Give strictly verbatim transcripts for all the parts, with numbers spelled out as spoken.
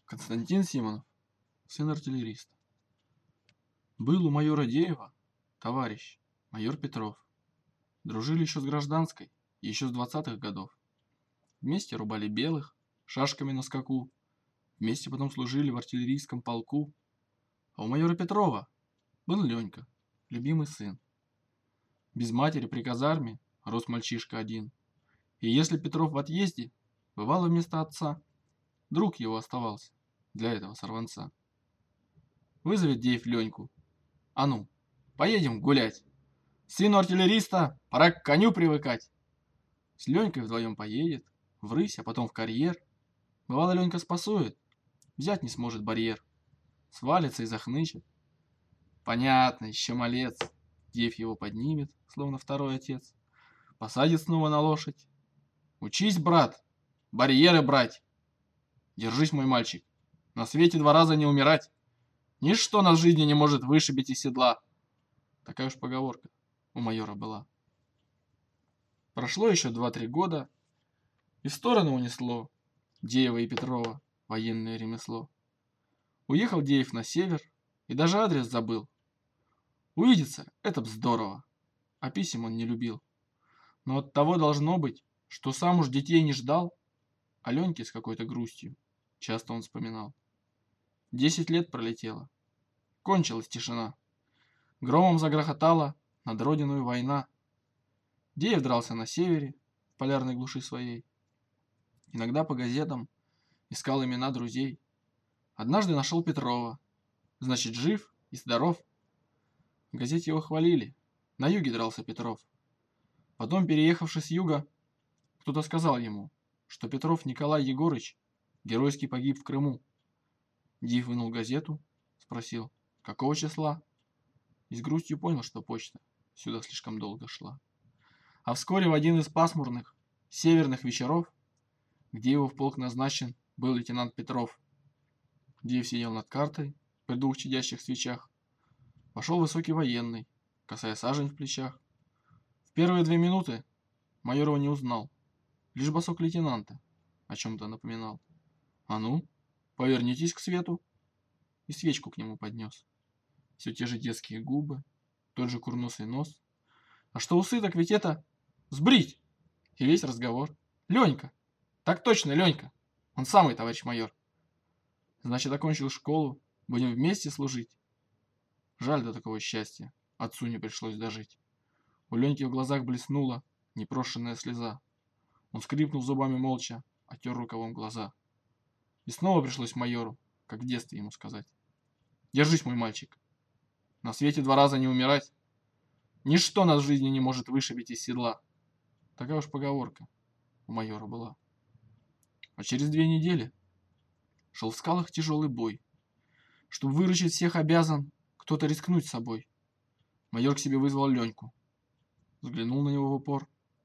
Константин Симонов, сын артиллериста. Был у майора Деева товарищ, майор Петров. Дружили еще с гражданской, еще с двадцатых годов. Вместе рубали белых, шашками на скаку. Вместе потом служили в артиллерийском полку. А у майора Петрова был Ленька, любимый сын. Без матери при казарме рос мальчишка один. И если Петров в отъезде, бывало вместо отца, друг его оставался для этого сорванца. Вызовет Деев Леньку. А ну, поедем гулять. Сыну артиллериста пора к коню привыкать. С Ленькой вдвоем поедет, врысь, а потом в карьер. Бывало, Ленька спасует, взять не сможет барьер. Свалится и захнычет. Понятно, еще малец. Деев его поднимет, словно второй отец. Посадит снова на лошадь. Учись, брат, барьеры брать. Держись, мой мальчик, на свете два раза не умирать. Ничто нас в жизни не может вышибить из седла. Такая уж поговорка у майора была. Прошло еще два-три года, и в сторону унесло Деева и Петрова военное ремесло. Уехал Деев на север и даже адрес забыл. Увидеться — это б здорово, а писем он не любил. Но от того должно быть, что сам уж детей не ждал, а Леньки с какой-то грустью часто он вспоминал. Десять лет пролетело. Кончилась тишина. Громом загрохотала над родиной война. Деев дрался на севере, в полярной глуши своей. Иногда по газетам искал имена друзей. Однажды нашел Петрова. Значит, жив и здоров. В газете его хвалили. На юге дрался Петров. Потом, переехавший с юга, кто-то сказал ему, что Петров Николай Егорыч геройски погиб в Крыму. Деев вынул газету, спросил, какого числа, и с грустью понял, что почта сюда слишком долго шла. А вскоре в один из пасмурных северных вечеров, где его в полк назначен был лейтенант Петров, Деев сидел над картой при двух чадящих свечах. Вошел высокий военный, косая сажень в плечах. В первые две минуты майор его не узнал, лишь босок лейтенанта о чем-то напоминал. А ну, повернитесь к свету. И свечку к нему поднес. Все те же детские губы, тот же курносый нос. А что усы, так ведь это сбрить. И весь разговор. Ленька. Так точно, Ленька. Он самый, товарищ майор. Значит, окончил школу. Будем вместе служить. Жаль, до такого счастья отцу не пришлось дожить. У Леньки в глазах блеснула непрошенная слеза. Он скрипнул зубами молча, отер рукавом глаза. И снова пришлось майору, как в детстве, ему сказать. Держись, мой мальчик. На свете два раза не умирать. Ничто нас в жизни не может вышибить из седла. Такая уж поговорка у майора была. А через две недели шел в скалах тяжелый бой. Чтобы выручить всех, обязан кто-то рискнуть собой. Майор к себе вызвал Леньку. Взглянул на него в упор.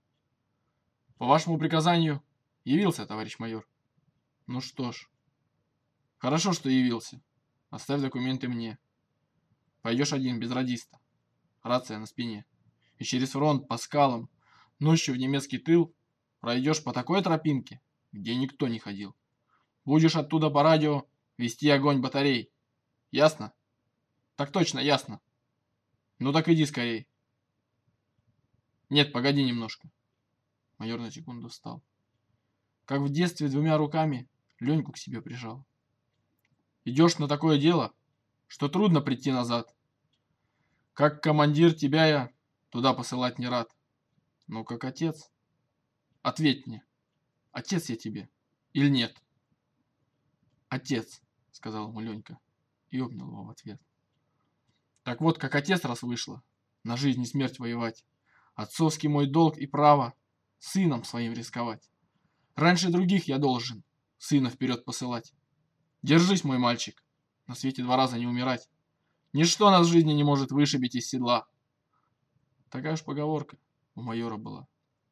По вашему приказанию явился, товарищ майор. Ну что ж, хорошо, что явился. Оставь документы мне. Пойдешь один, без радиста. Рация на спине. И через фронт по скалам, ночью в немецкий тыл, пройдешь по такой тропинке, где никто не ходил. Будешь оттуда по радио вести огонь батарей. Ясно? Так точно, ясно. Ну так иди скорей. Нет, погоди немножко. Майор на секунду встал. Как в детстве двумя руками Леньку к себе прижал. Идешь на такое дело, что трудно прийти назад. Как командир тебя я туда посылать не рад. Но как отец, ответь мне, отец я тебе или нет? Отец, сказал ему Ленька и обнял его в ответ. Так вот, как отец, раз вышло на жизнь и смерть воевать, отцовский мой долг и право сыном своим рисковать. Раньше других я должен сына вперед посылать. Держись, мой мальчик, на свете два раза не умирать. Ничто нас в жизни не может вышибить из седла. Такая уж поговорка у майора была.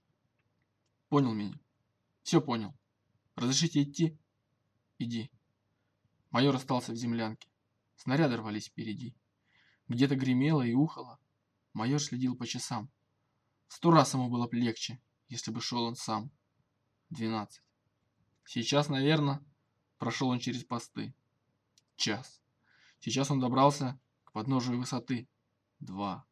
Понял меня? Все понял. Разрешите идти? Иди. Майор остался в землянке. Снаряды рвались впереди. Где-то гремело и ухало. Майор следил по часам. Сто раз ему было б легче, если бы шел он сам. Двенадцать. Сейчас, наверное, Прошел он через посты. Час. Сейчас он добрался к подножию высоты. Два.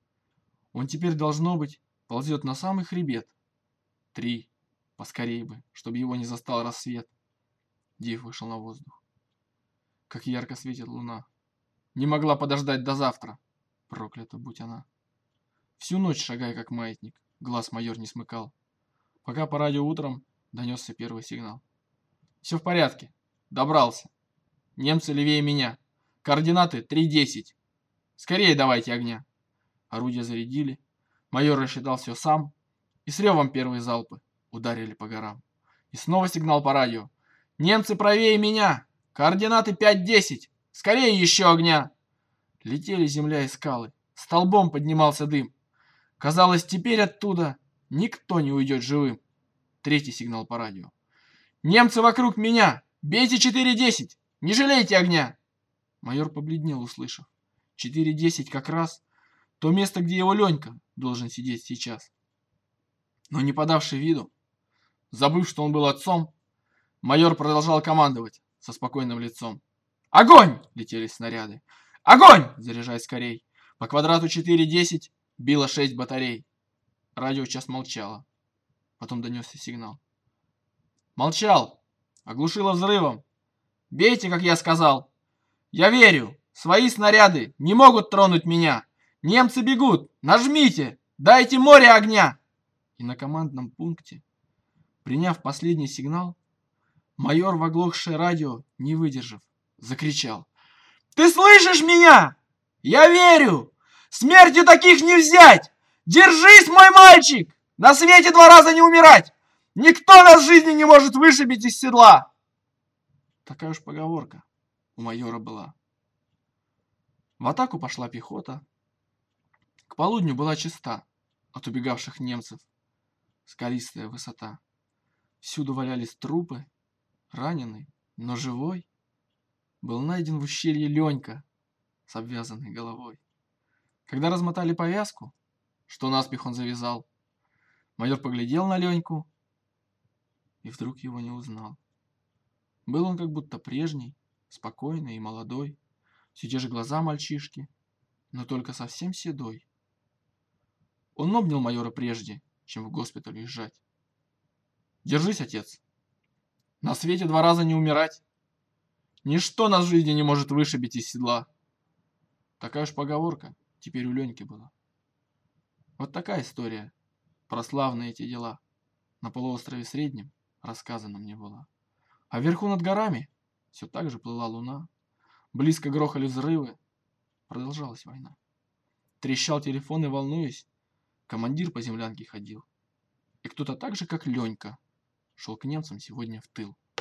Он теперь, должно быть, ползет на самый хребет. Три. Поскорей бы, чтобы его не застал рассвет. Дейв вышел на воздух. Как ярко светит луна. Не могла подождать до завтра. Проклята будь она. Всю ночь, шагая как маятник, глаз майор не смыкал. Пока по радио утром донесся первый сигнал. Все в порядке. Добрался. Немцы левее меня. Координаты три десять. Скорее давайте огня. Орудия зарядили. Майор рассчитал все сам. И с ревом первые залпы ударили по горам. И снова сигнал по радио. Немцы правее меня. Координаты пять десять. Скорее еще огня. Летели земля и скалы. Столбом поднимался дым. Казалось, теперь оттуда никто не уйдет живым. Третий сигнал по радио. Немцы вокруг меня. Бейте четыре десять. Не жалейте огня. Майор побледнел, услышав. четыре десять как раз то место, где его Ленька должен сидеть сейчас. Но не подавший виду, забыв, что он был отцом, майор продолжал командовать со спокойным лицом. «Огонь!» — летели снаряды. «Огонь!» — заряжай скорей. По квадрату четыре десять било шесть батарей. Радио час молчало. Потом донесся сигнал. «Молчал! Оглушило взрывом! Бейте, как я сказал! Я верю! Свои снаряды не могут тронуть меня! Немцы бегут! Нажмите! Дайте море огня!» И на командном пункте, приняв последний сигнал, майор в оглохшее радио, не выдержав, закричал. «Ты слышишь меня? Я верю! Смертью таких не взять! Держись, мой мальчик! На свете два раза не умирать! Никто нас в жизни не может вышибить из седла!» Такая уж поговорка у майора была. В атаку пошла пехота. К полудню была чиста от убегавших немцев. Скалистая высота. Всюду валялись трупы. Раненый, но живой, был найден в ущелье Ленька с обвязанной головой. Когда размотали повязку, что наспех он завязал, майор поглядел на Леньку и вдруг его не узнал. Был он как будто прежний, спокойный и молодой, все те же глаза мальчишки, но только совсем седой. Он обнял майора прежде, чем в госпиталь уезжать. «Держись, отец! На свете два раза не умирать! Ничто нас в жизни не может вышибить из седла!» Такая уж поговорка теперь у Леньки была. Вот такая история про славные эти дела на полуострове Среднем рассказана мне была. А вверху над горами все так же плыла луна. Близко грохали взрывы. Продолжалась война. Трещал телефон и, волнуясь, командир по землянке ходил. И кто-то так же, как Ленька, шел к немцам сегодня в тыл.